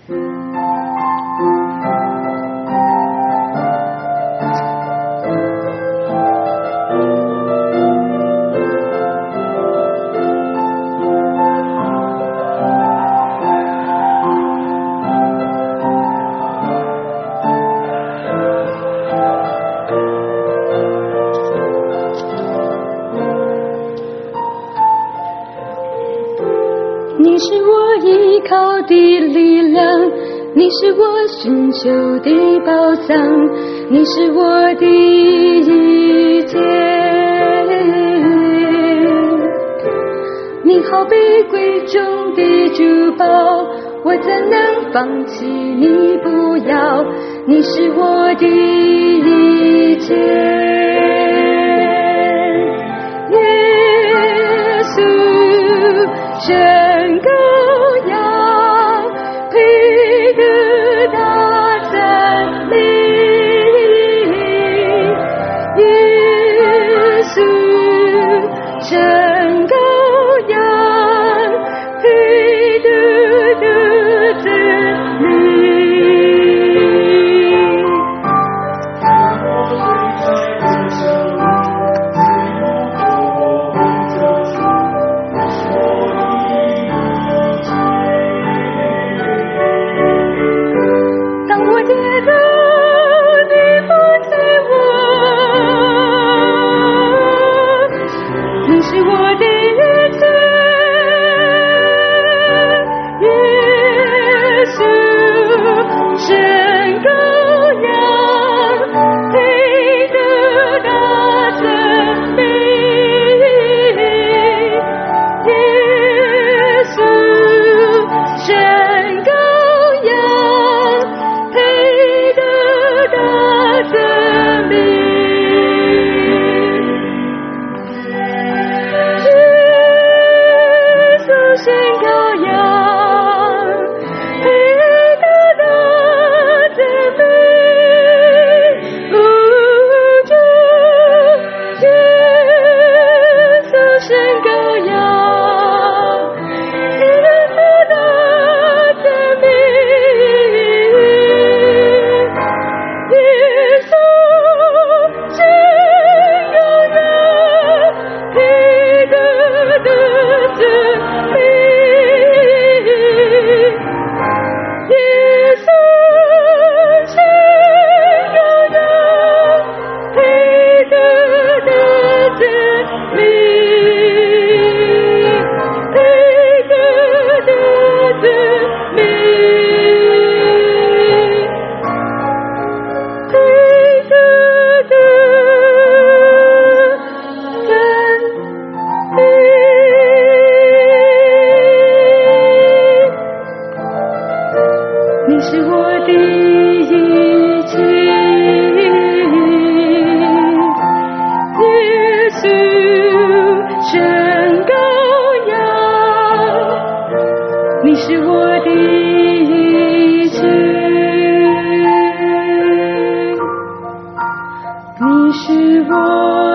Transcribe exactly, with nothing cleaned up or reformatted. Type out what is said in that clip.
你是我依靠的力量，你是我寻求的宝藏，你是我的一切。你好比贵重的珠宝，我怎能放弃你不要？你是我的一切。耶稣真羔羊，配得大赞美。耶稣真羔羊，配得的赞美。你是我的一切，耶稣真羔羊，你是我的一切，你是我